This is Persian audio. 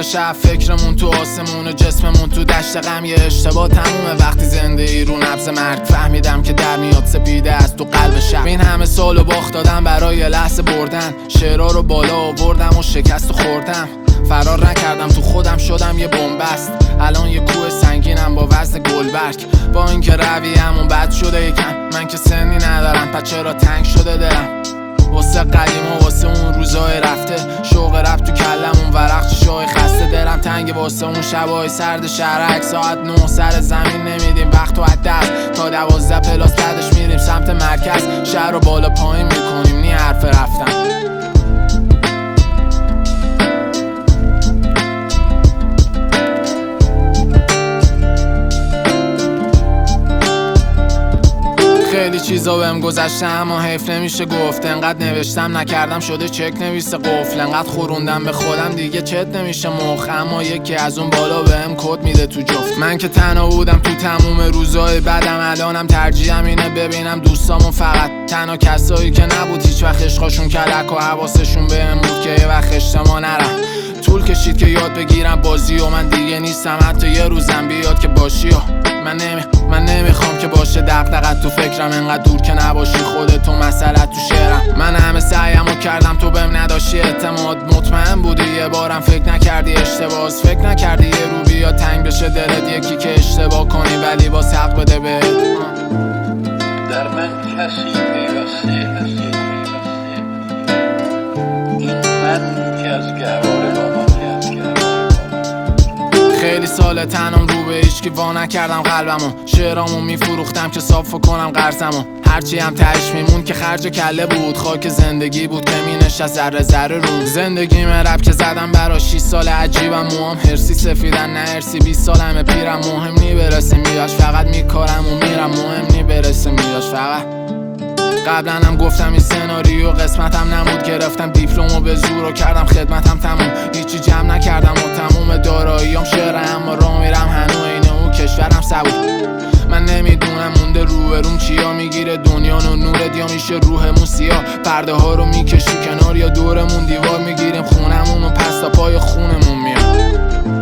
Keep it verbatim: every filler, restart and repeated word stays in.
شب فکرمون تو آسمون و جسممون تو دشت غم. یه اشتباه تمومه وقتی زنده ای رو نبض مرگ. فهمیدم که در میاد سپیده از تو قلب شب. این همه سالو باخت دادم برای لحظه بردن. شعرها رو بالا آوردم و شکست و خوردم. فرار نکردم تو خودم شدم یه بنبست. الان یه کوه سنگینم با وزن گلبرگ. با اینکه رویه‌مون بد شده یکم، من که سنی ندارم پس چرا تنگ شده دلم. واسه قدیم و واسه اون روزای رفته، شوق رفت تو کلمون ورق چشای خسته. دلم تنگ واسه اون شبای سرد شهرک. ساعت نه سر زمین نمیدیم وقت و دست. تا دوازده پلاس بعدش میریم سمت مرکز. شهر رو بالا پایین میکنیم نی حرف رفتم. خیلی چیزا بهم گذشته اما حیف نمیشه گفت. انقدر نوشتم نکردم شده چک نویسه قفل. انقدر خوروندم به خودم دیگه چت نمیشه مخ. اما یکی از اون بالا بهم کد میده تو جفت. من که تنها بودم تو تموم روزای بعدم. الانم ترجیحم اینه ببینم دوستامو فقط. تنها کسایی که نبود هیچ وقت عشقاشون کلک و حواسشون بهم بود که یه وقت اجتماع نرم. طول کشید که یاد بگیرم بازی و من دیگه نیستم. حتی یه روزم بیاد که باشی و من نمی من نمیخوام که باشه دغدغت تو فکرم. انقدر دور که نباشی خودتو مسئله تو شعرم. من همه سعیمو کردم تو بهم نداشتی اعتماد. مطمئن بودی یه بارم فکر نکردی اشتباه. فکر نکردی یه رو بیا تنگ بشه دلت یکی که اشتباه کنی ولی باز حق بده بهت. در من کسی پیوسته هستی این من که از گهواره با من خیلی ساله تنم رو به هیچکی وا نکردم قلبمو. شعرامو میفروختم که صاف کنم قرضمو. هرچی هم تهش میمون که خرج کله بود. خاک زندگی بود که مینشت ذره ذره رو زندگی من. رب که زدم برا شیش سال عجیبم. موام هرسی سفیدن نه هرسی. بیست سالمه پیرم مهم نی برسه میاش. فقط میکارم و میرم مهم نی برسه میاش فقط. قبلا هم گفتم این سناریو قسمتم نمود. گرفتم دیپلمو به زور و کردم خدمتم تموم. هیچی جمع نکردم و تموم داراییام شعره. اما راه میرم هنو اینه اون کشورم سبود. من نمیدونم مونده روبروم چیا. میگیره دنیا و نورت یا میشه روحمون سیاه. پرده ها رو میکشی کنار یا دورمون دیوار. میگیریم خونمون و پس تا پای خونمون میاد.